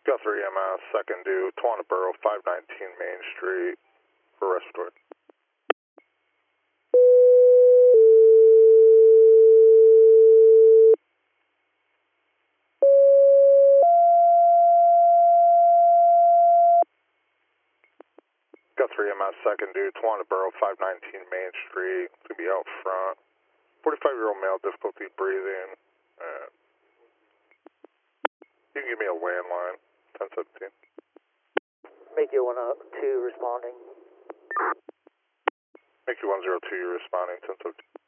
Guthrie EMS, second due, Twanaboro, 519 Main Street, for respiratory. Guthrie EMS, second due, Twanaboro, 519 Main Street, to be out front. 45-year-old male, difficulty breathing. You can give me a landline, 1017. Make you 102 responding. Make you 102, you're responding, 1017.